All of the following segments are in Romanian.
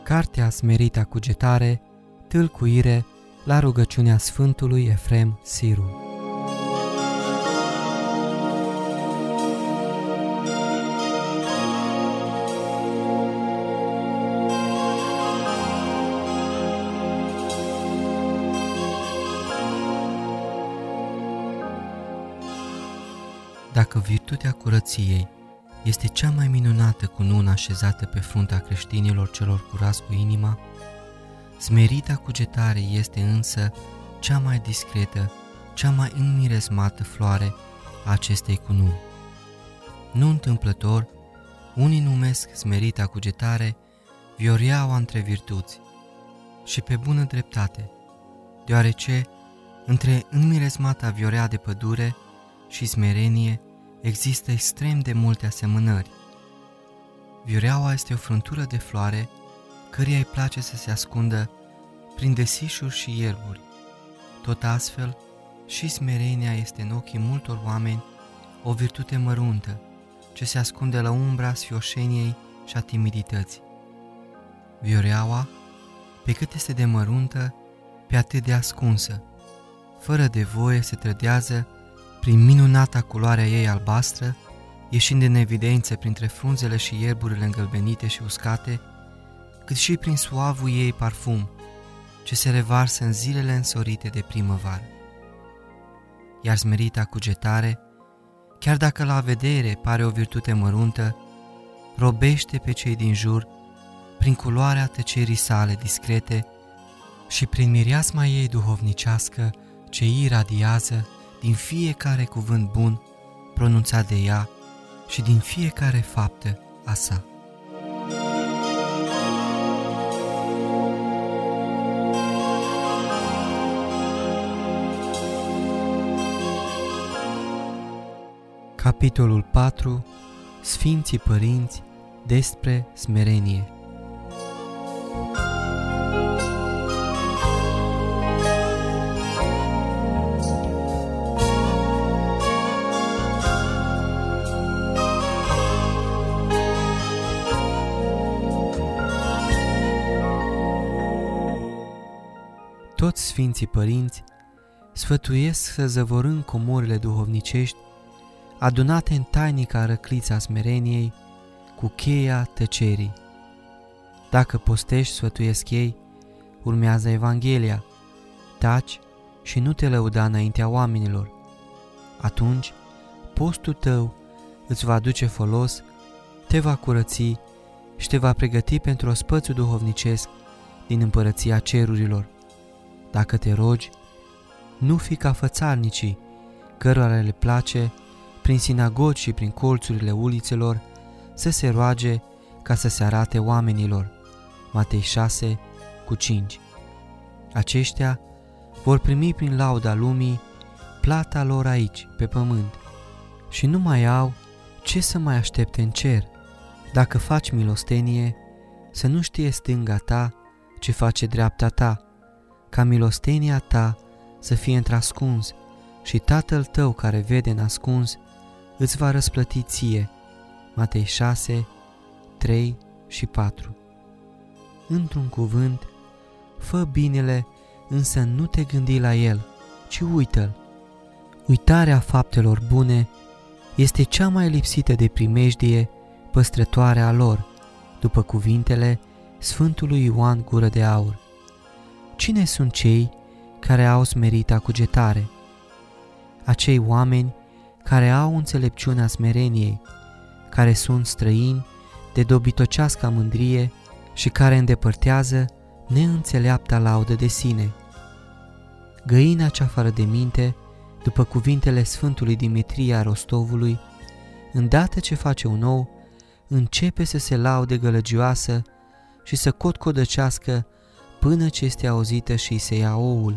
Cartea Smerita Cugetare, tâlcuire la rugăciunea Sfântului Efrem Siru. Dacă virtutea curăției este cea mai minunată cunună așezată pe fruntea creștinilor celor curați cu inima, smerita cugetare este însă cea mai discretă, cea mai înmiresmată floare a acestei cununi. Nu întâmplător, unii numesc smerita cugetare vioreaua între virtuți și pe bună dreptate, deoarece între înmiresmata viorea de pădure și smerenie există extrem de multe asemănări. Vioreaua este o fruntură de floare căreia îi place să se ascundă prin desișuri și ierburi. Tot astfel, și smerenia este în ochii multor oameni o virtute măruntă, ce se ascunde la umbra sfioșeniei și a timidității. Vioreaua, pe cât este de măruntă, pe atât de ascunsă, fără de voie se trădează prin minunata culoarea ei albastră, ieșind în evidență printre frunzele și ierburile îngălbenite și uscate, cât și prin suavul ei parfum, ce se revarsă în zilele însorite de primăvară. Iar smerita cugetare, chiar dacă la vedere pare o virtute măruntă, robește pe cei din jur prin culoarea tăcerii sale discrete și prin mireasma ei duhovnicească ce iradiază din fiecare cuvânt bun pronunțat de ea și din fiecare faptă a sa. Capitolul 4. Sfinții Părinți despre smerenie. Toți Sfinții Părinți sfătuiesc să zăvorâm comorile duhovnicești adunate în tainica răclița smereniei cu cheia tăcerii. Dacă postești, sfătuiesc ei, urmează Evanghelia, taci și nu te lăuda înaintea oamenilor. Atunci postul tău îți va aduce folos, te va curăți și te va pregăti pentru ospățul duhovnicesc din împărăția cerurilor. Dacă te rogi, nu fi ca fățarnicii, cărora le place, prin sinagogi și prin colțurile ulițelor, să se roage ca să se arate oamenilor. Matei 6:5. Aceștia vor primi prin lauda lumii plata lor aici, pe pământ, și nu mai au ce să mai aștepte în cer. Dacă faci milostenie, să nu știe stânga ta ce face dreapta ta, ca milostenia ta să fie într-ascuns și Tatăl tău care vede în ascuns îți va răsplăti ție. Matei 6:3 și 4. Într-un cuvânt, fă binele, însă nu te gândi la el, ci uită-l. Uitarea faptelor bune este cea mai lipsită de primejdie păstrătoare a lor, după cuvintele Sfântului Ioan Gură de Aur. Cine sunt cei care au smerita cugetare? Acei oameni care au înțelepciunea smereniei, care sunt străini de dobitocească mândrie și care îndepărtează neînțeleapta laudă de sine. Găina cea fără de minte, după cuvintele Sfântului Dimitrie a Rostovului, îndată ce face un ou, începe să se laude gălăgioasă și să cotcodăcească până ce este auzită și se ia oul.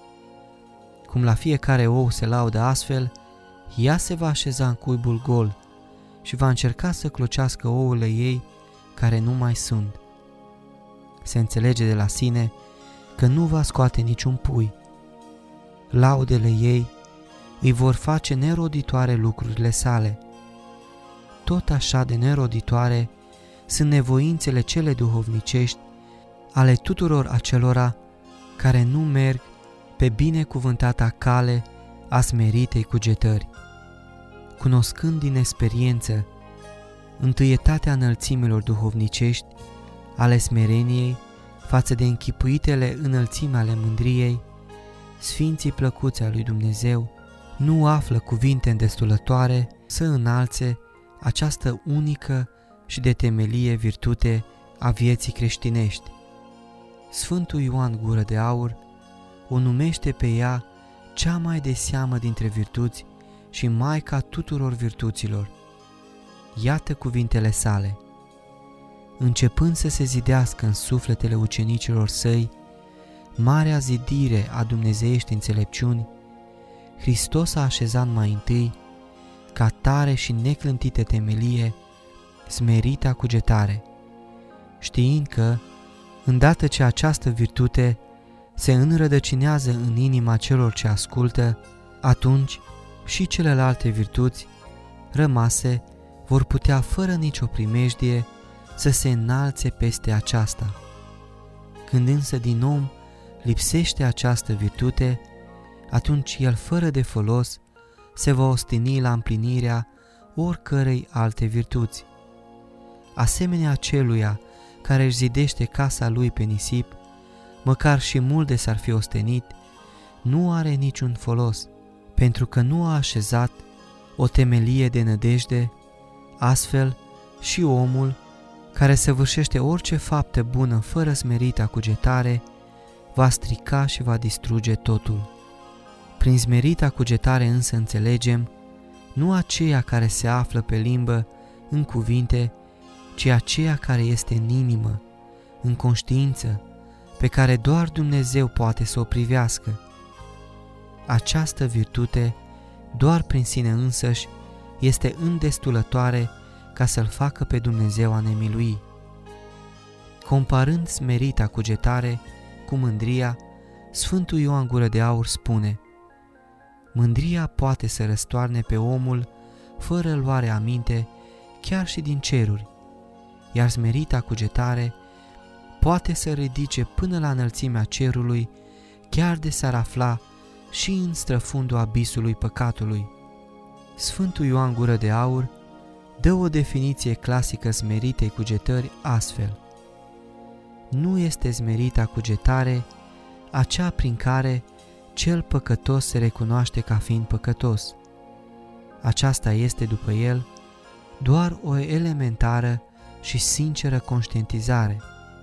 Cum la fiecare ou se laudă astfel, ea se va așeza în cuibul gol și va încerca să clocească ouăle ei care nu mai sunt. Se înțelege de la sine că nu va scoate niciun pui. Laudele ei îi vor face neroditoare lucrurile sale. Tot așa de neroditoare sunt nevoințele cele duhovnicești ale tuturor acelora care nu merg pe binecuvântata cale a smeritei cugetări. Cunoscând din experiență întâietatea înălțimilor duhovnicești ale smereniei față de închipuitele înălțimi ale mândriei, sfinții plăcuți ai lui Dumnezeu nu află cuvinte îndestulătoare să înalțe această unică și de temelie virtute a vieții creștinești. Sfântul Ioan Gură de Aur o numește pe ea cea mai de seamă dintre virtuți și maica tuturor virtuților. Iată cuvintele sale: începând să se zidească în sufletele ucenicilor săi marea zidire a dumnezeiești înțelepciuni, Hristos a așezat mai întâi, ca tare și neclântită temelie, smerita cugetare, știind că, îndată ce această virtute se înrădăcinează în inima celor ce ascultă, atunci și celelalte virtuți rămase vor putea fără nicio primejdie să se înalțe peste aceasta. Când însă din om lipsește această virtute, atunci el fără de folos se va osteni la împlinirea oricărei alte virtuți. Asemenea celuia care își zidește casa lui pe nisip, măcar și mult de s-ar fi ostenit, nu are niciun folos, pentru că nu a așezat o temelie de nădejde. Astfel și omul care săvârșește orice faptă bună fără smerita cugetare va strica și va distruge totul. Prin smerita cugetare însă înțelegem nu aceea care se află pe limbă în cuvinte, ci aceea care este în inimă, în conștiință, pe care doar Dumnezeu poate să o privească. Această virtute, doar prin sine însăși, este îndestulătoare ca să-L facă pe Dumnezeu a ne milui. Comparând smerita cugetare cu mândria, Sfântul Ioan Gură de Aur spune: mândria poate să răstoarne pe omul fără luare aminte chiar și din ceruri, iar smerita cugetare poate să ridice până la înălțimea cerului chiar de s-ar afla și în străfundul abisului păcatului. Sfântul Ioan Gură de Aur dă o definiție clasică smeritei cugetări astfel: nu este smerita cugetare acea prin care cel păcătos se recunoaște ca fiind păcătos. Aceasta este, după el, doar o elementară și sinceră conștientizare.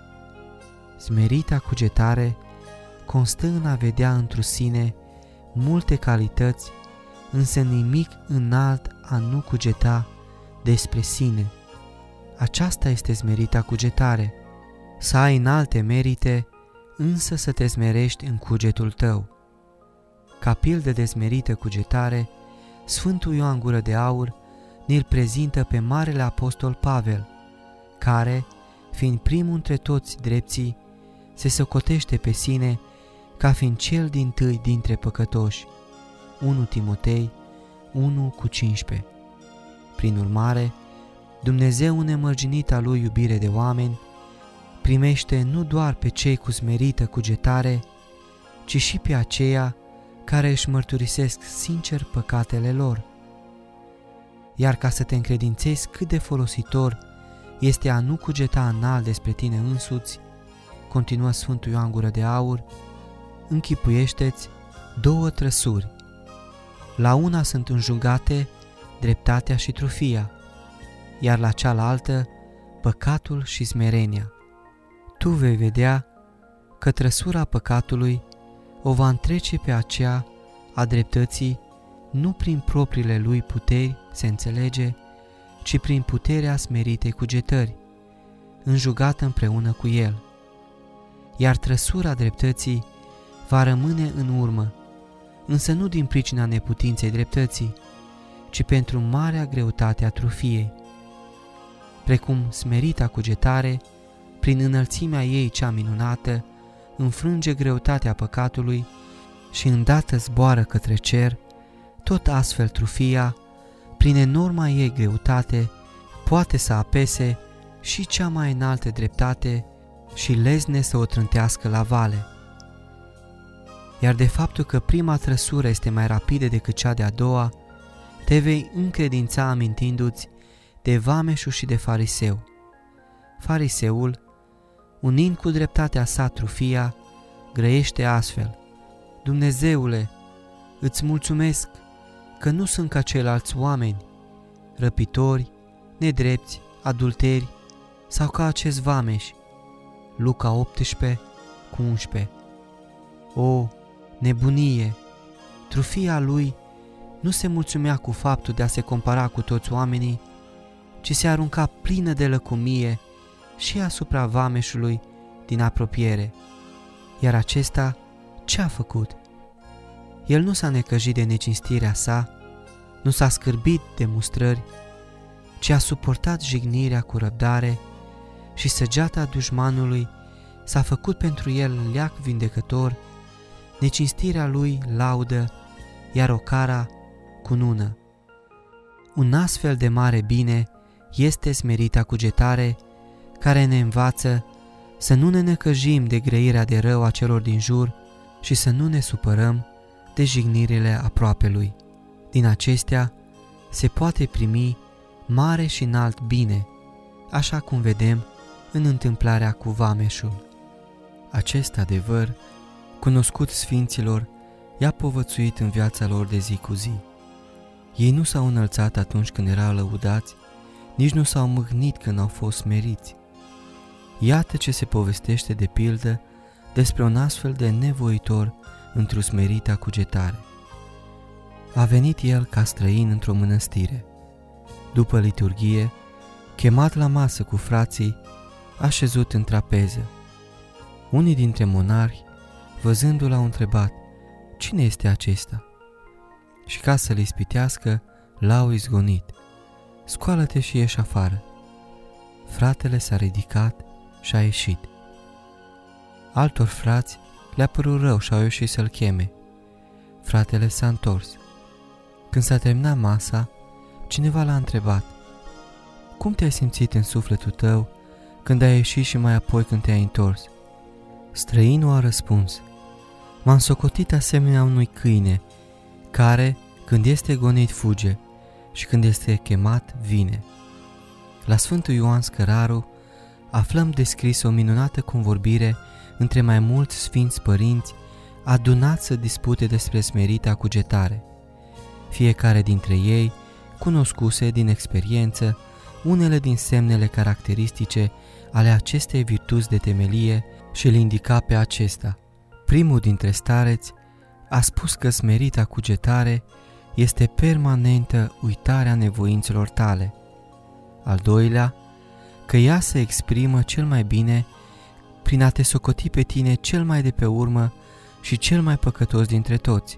Smerita cugetare constă în a vedea întru sine multe calități, însă nimic înalt a nu cugeta despre sine. Aceasta este smerita cugetare, să ai înalte merite, însă să te smerești în cugetul tău. Ca pildă de smerită cugetare, Sfântul Ioan Gură de Aur ne-l prezintă pe Marele Apostol Pavel, care, fiind primul între toți drepții, se socotește pe sine ca fiind cel dintâi dintre păcătoși. 1 Timotei 1:15. Prin urmare, Dumnezeu, nemărginita lui iubire de oameni, primește nu doar pe cei cu smerită cugetare, ci și pe aceia care își mărturisesc sincer păcatele lor. Iar ca să te încredințezi cât de folositor este a nu cugeta înalt despre tine însuți, continuă Sfântul Ioan Gură de Aur, închipuiește-ți două trăsuri. La una sunt înjungate dreptatea și trufia, iar la cealaltă păcatul și smerenia. Tu vei vedea că trăsura păcatului o va întrece pe aceea a dreptății nu prin propriile lui puteri, se înțelege, ci prin puterea smeritei cugetări, înjugată împreună cu el. Iar trăsura dreptății va rămâne în urmă, însă nu din pricina neputinței dreptății, ci pentru marea greutate a trufiei. Precum smerita cugetare, prin înălțimea ei cea minunată, înfrânge greutatea păcatului și îndată zboară către cer, tot astfel trufia, prin enorma ei greutate, poate să apese și cea mai înaltă dreptate și lezne să o trântească la vale. Iar de faptul că prima trăsură este mai rapidă decât cea de-a doua, te vei încredința amintindu-ți de vameșul și de fariseu. Fariseul, unind cu dreptatea sa trufia, grăiește astfel: Dumnezeule, îți mulțumesc că nu sunt ca ceilalți oameni, răpitori, nedrepți, adulteri sau ca acest vameș. Luca 18:11. O, nebunie! Trufia lui nu se mulțumea cu faptul de a se compara cu toți oamenii, ci se arunca plină de lăcomie și asupra vameșului din apropiere. Iar acesta ce a făcut? El nu s-a necăjit de necinstirea sa, nu s-a scârbit de mustrări, ci a suportat jignirea cu răbdare și săgeata dușmanului s-a făcut pentru el leac vindecător, necinstirea lui laudă, iar ocara cunună. Un astfel de mare bine este smerita cugetare, care ne învață să nu ne necăjim de grăirea de rău a celor din jur și să nu ne supărăm de jignirile aproapelui. Din acestea se poate primi mare și înalt bine, așa cum vedem în întâmplarea cu vameșul. Acest adevăr, cunoscut sfinților, i-a povățuit în viața lor de zi cu zi. Ei nu s-au înălțat atunci când erau lăudați, nici nu s-au mâhnit când au fost smeriți. Iată ce se povestește de pildă despre un astfel de nevoitor într-o smerita cugetare. A venit el ca străin într-o mănăstire. După liturghie, chemat la masă cu frații, a șezut în trapeză. Unii dintre monarhi, văzându-l, au întrebat: Cine este acesta? Și ca să-l ispitească, l-au izgonit: Scoală-te și ieși afară. Fratele s-a ridicat și a ieșit. Altor frați le-a părut rău și au ieșit să-l cheme. Fratele s-a întors. Când s-a terminat masa, cineva l-a întrebat: Cum te-ai simțit în sufletul tău când ai ieșit și mai apoi când te-ai întors? Străinul a răspuns: M-am socotit asemenea unui câine, care, când este gonit, fuge și când este chemat, vine. La Sfântul Ioan Scăraru aflăm descris o minunată convorbire între mai mulți sfinți părinți adunați să dispute despre smerita cugetare. Fiecare dintre ei cunoscuse din experiență unele din semnele caracteristice ale acestei virtuți de temelie și îl indica pe acesta. Primul dintre stareți a spus că smerita cugetare este permanentă uitarea nevoințelor tale. Al doilea, că ea se exprimă cel mai bine prin a te socoti pe tine cel mai de pe urmă și cel mai păcătos dintre toți.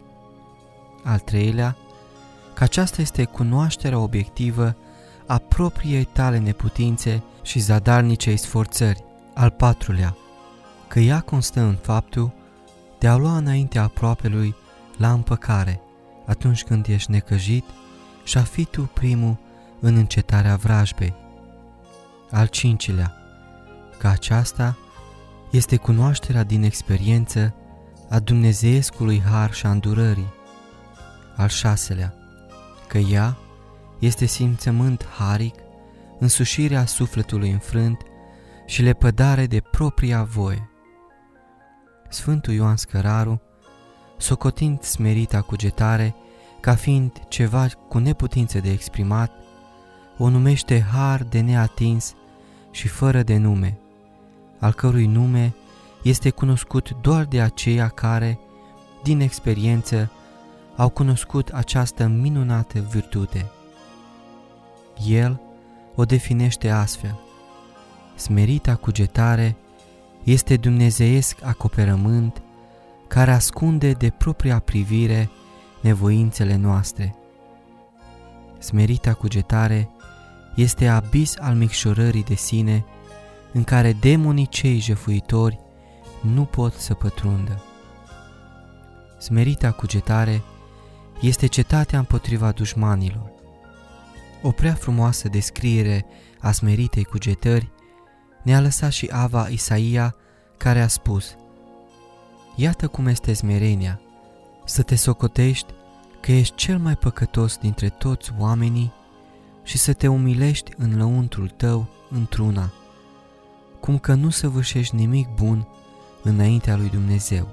Al treilea, că aceasta este cunoașterea obiectivă a propriei tale neputințe și zadarnicei sforțări. Al patrulea, că ea constă în faptul de a lua înaintea aproapelui la împăcare atunci când ești necăjit și a fi tu primul în încetarea vrajbei. Al cincilea, că aceasta este cunoașterea din experiență a dumnezeiescului har și a îndurării. Al șaselea, că ea este simțământ haric, însușirea sufletului înfrânt și lepădare de propria voie. Sfântul Ioan Scăraru, socotind smerita cugetare ca fiind ceva cu neputință de exprimat, o numește har de neatins și fără de nume, al cărui nume este cunoscut doar de aceia care, din experiență, au cunoscut această minunată virtute. El o definește astfel: smerita cugetare este dumnezeiesc acoperământ care ascunde de propria privire nevoințele noastre. Smerita cugetare este abis al micșorării de sine în care demonii cei jefuitori nu pot să pătrundă. Smerita cugetare este cetatea împotriva dușmanilor. O prea frumoasă descriere a smeritei cugetări ne-a lăsat și Ava Isaia, care a spus: Iată cum este smerenia, să te socotești că ești cel mai păcătos dintre toți oamenii și să te umilești în lăuntrul tău într-una, cum că nu săvârșești nimic bun înaintea lui Dumnezeu.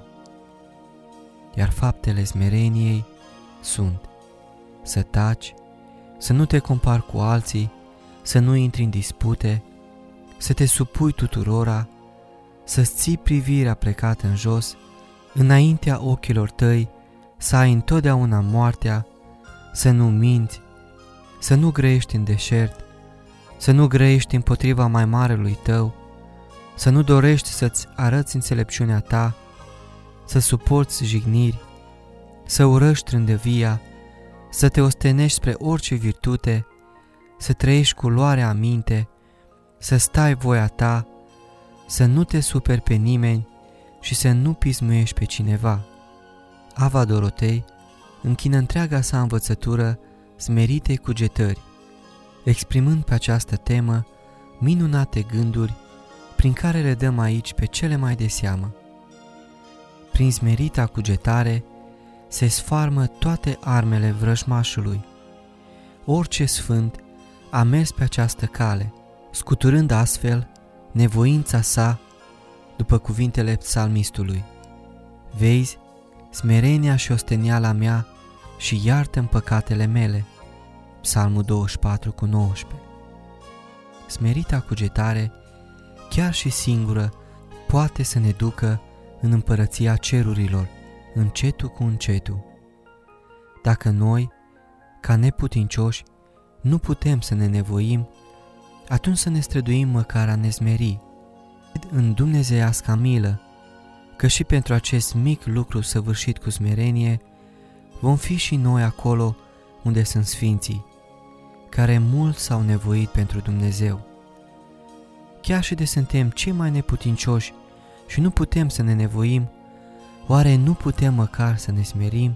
Iar faptele smereniei sunt să taci, să nu te compari cu alții, să nu intri în dispute, să te supui tuturora, să-ți ții privirea plecată în jos, înaintea ochilor tăi, să ai întotdeauna moartea, să nu minți, să nu grăiești în deșert, să nu grăiești împotriva mai marelui tău, să nu dorești să-ți arăți înțelepciunea ta, să suporți jigniri, să urăști trândăvia, să te ostenești spre orice virtute, să trăiești cu luarea aminte, să stai voia ta, să nu te superi pe nimeni și să nu pismuiești pe cineva. Ava Dorotei închină întreaga sa învățătură smeritei cugetări, exprimând pe această temă minunate gânduri prin care le dăm aici pe cele mai de seamă. Prin smerita cugetare se sfarmă toate armele vrăjmașului. Orice sfânt a mers pe această cale, scuturând astfel nevoința sa, după cuvintele psalmistului: Vezi smerenia și osteniala mea și iartă-mi păcatele mele. Psalmul 24:19. Smerita cugetare, chiar și singură, poate să ne ducă în împărăția cerurilor, încetul cu încetul. Dacă noi, ca neputincioși, nu putem să ne nevoim, atunci să ne străduim măcar a ne smeri. În dumnezeiasca milă, că și pentru acest mic lucru săvârșit cu smerenie, vom fi și noi acolo unde sunt sfinții, care mult s-au nevoit pentru Dumnezeu. Chiar și de suntem cei mai neputincioși și nu putem să ne nevoim, oare nu putem măcar să ne smerim?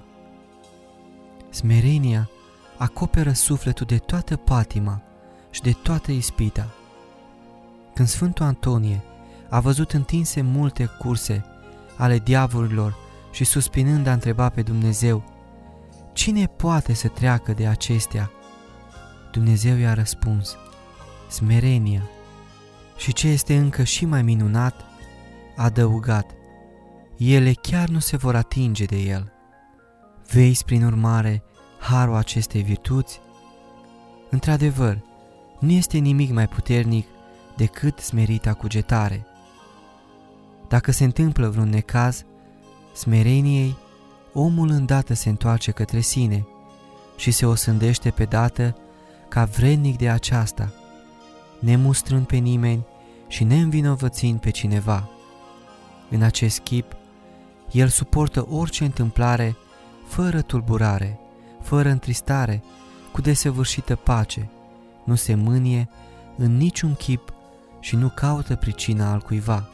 Smerenia acoperă sufletul de toată patima și de toată ispita. Când Sfântul Antonie a văzut întinse multe curse ale diavolilor și suspinând a întrebat pe Dumnezeu: Cine poate să treacă de acestea? Dumnezeu i-a răspuns: Smerenia. Și ce este încă și mai minunat, a adăugat: Ele chiar nu se vor atinge de el. Vezi, prin urmare, harul acestei virtuți? Într-adevăr, nu este nimic mai puternic decât smerita cugetare. Dacă se întâmplă vreun necaz, smereniei, omul îndată se întoarce către sine și se osândește pe dată ca vrednic de aceasta, nemustrând pe nimeni și neînvinovățind pe cineva. În acest chip, el suportă orice întâmplare fără tulburare, fără întristare, cu desăvârșită pace, nu se mânie în niciun chip și nu caută pricina altcuiva.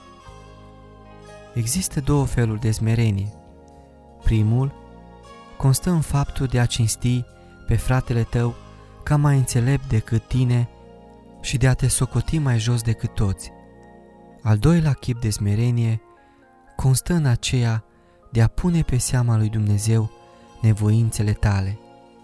Există două feluri de smerenie. Primul constă în faptul de a cinsti pe fratele tău ca mai înțelept decât tine și de a te socoti mai jos decât toți. Al doilea chip de smerenie constă în aceea de a pune pe seama lui Dumnezeu nevoințele tale.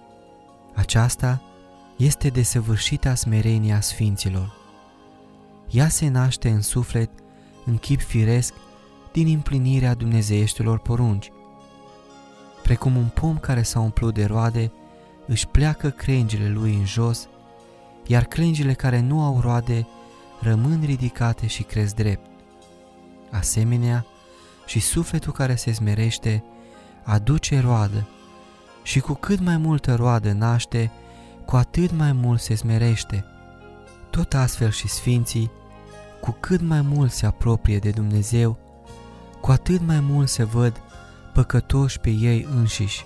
Aceasta este desăvârșita smerenie a sfinților. Ea se naște în suflet, în chip firesc, din împlinirea dumnezeieștilor porunci. Precum un pom care s-a umplut de roade, își pleacă crengile lui în jos, iar crengile care nu au roade rămân ridicate și cresc drept. Asemenea, și sufletul care se smerește aduce roadă, și cu cât mai multă roadă naște, cu atât mai mult se smerește. Tot astfel și sfinții, cu cât mai mult se apropie de Dumnezeu, cu atât mai mult se văd păcătoși pe ei înșiși.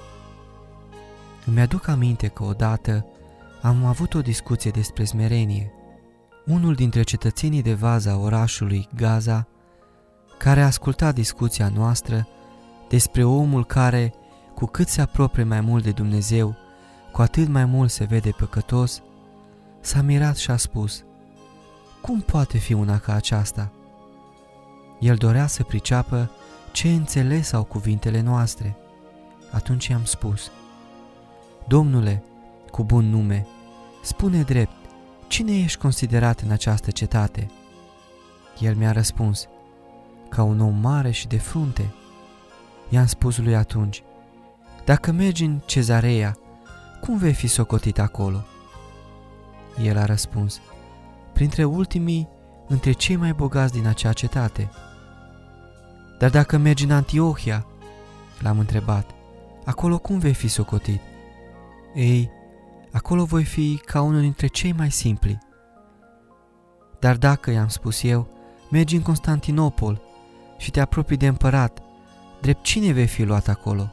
Îmi aduc aminte că odată am avut o discuție despre smerenie. Unul dintre cetățenii de vază a orașului Gaza, care a ascultat discuția noastră despre omul care, cu cât se apropie mai mult de Dumnezeu, cu atât mai mult se vede păcătos, s-a mirat și a spus: cum poate fi una ca aceasta? El dorea să priceapă ce înțeles au cuvintele noastre. Atunci i-am spus: Domnule, cu bun nume, spune drept, cine ești considerat în această cetate? El mi-a răspuns: ca un om mare și de frunte. I-am spus lui atunci: dacă mergi în Cezarea, cum vei fi socotit acolo? El a răspuns: printre ultimii, între cei mai bogați din acea cetate. Dar dacă mergi în Antiohia, l-am întrebat, acolo cum vei fi socotit? Ei, acolo voi fi ca unul dintre cei mai simpli. Dar dacă, i-am spus eu, mergi în Constantinopol și te apropii de împărat, drept cine vei fi luat acolo?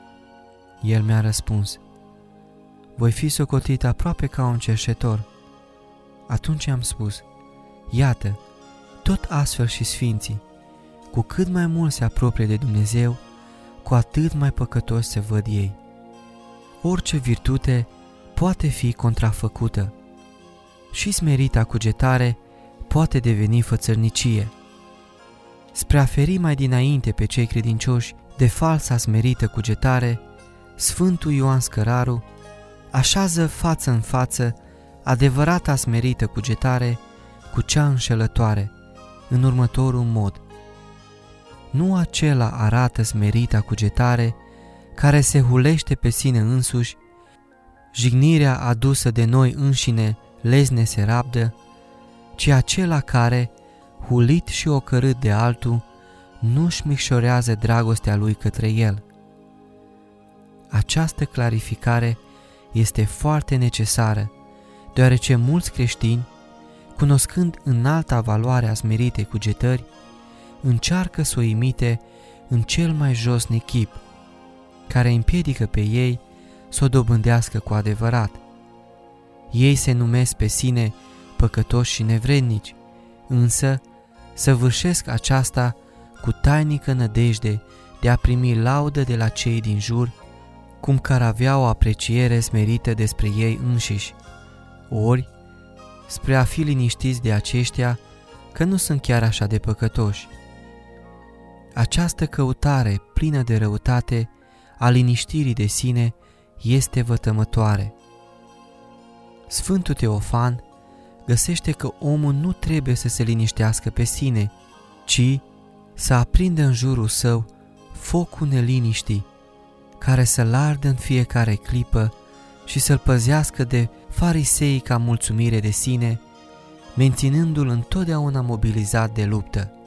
El mi-a răspuns: voi fi socotit aproape ca un cerșetor. Atunci am spus: iată, tot astfel și sfinții, cu cât mai mult se apropie de Dumnezeu, cu atât mai păcătoși se văd ei. Orice virtute poate fi contrafăcută și smerita cugetare poate deveni fățărnicie. Spre a feri mai dinainte pe cei credincioși de falsa smerită cugetare, Sfântul Ioan Scăraru așează față în față adevărata smerită cugetare cu cea înșelătoare, în următorul mod: nu acela arată smerita cugetare care se hulește pe sine însuși, jignirea adusă de noi înșine lezne se rabdă, ci acela care, hulit și ocărât de altul, nu-și micșorează dragostea lui către el. Această clarificare este foarte necesară, deoarece mulți creștini, cunoscând înalta valoare a smeritei cugetări, încearcă să o imite în cel mai josnic chip, care împiedică pe ei să o dobândească cu adevărat. Ei se numesc pe sine păcătoși și nevrednici, însă săvârșesc aceasta cu tainică nădejde de a primi laudă de la cei din jur, cum că ar avea o apreciere smerită despre ei înșiși, ori spre a fi liniștiți de aceștia că nu sunt chiar așa de păcătoși. Această căutare plină de răutate a liniștirii de sine este vătămătoare. Sfântul Teofan găsește că omul nu trebuie să se liniștească pe sine, ci să aprindă în jurul său focul neliniștii, care să-l ardă în fiecare clipă și să-l păzească de fariseica mulțumire de sine, menținându-l întotdeauna mobilizat de luptă.